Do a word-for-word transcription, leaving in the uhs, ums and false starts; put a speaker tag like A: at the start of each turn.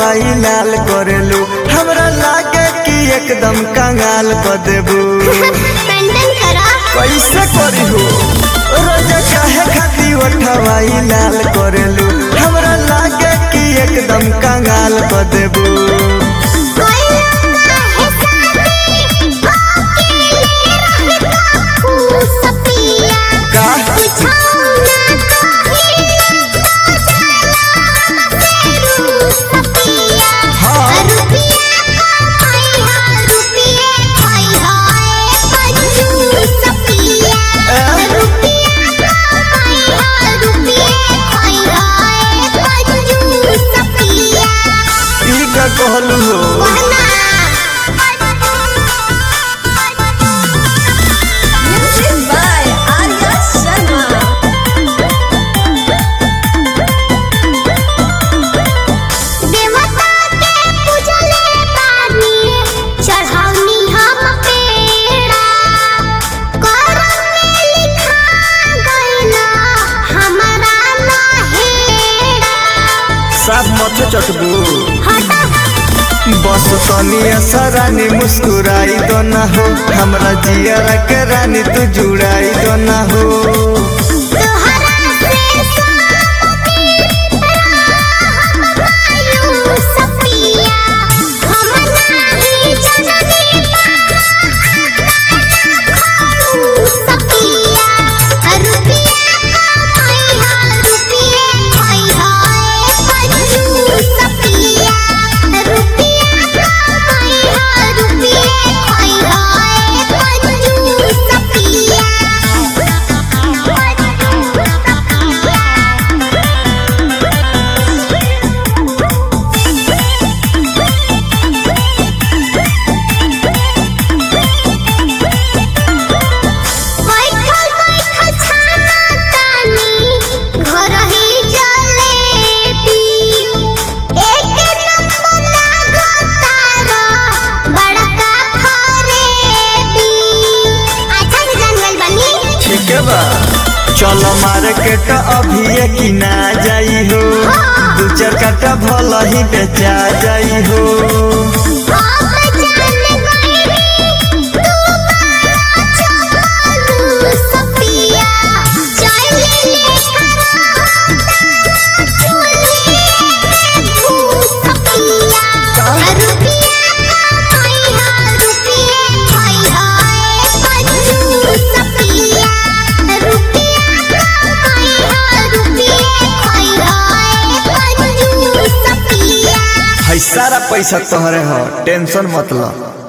A: उठवाई लाल करेलू हमरा लागे कि एकदम कंगाल कर देबू कैसे करी हो रोज काहे खाती उठवाई लाल करेलू हमरा लागे कि एकदम कंगाल कर देबू कहलू हो साफ मत चटबू बस तनी असरानी मुस्कुराई दो ना हो हमरा जिया के रानी तू जुड़ाई दो ना हो चलो मार्केट अभी कि ना जाई हो दू चार काटा भल ही बेचा जाई हो सारा पैसा तोहरे हो टेंशन मत लो।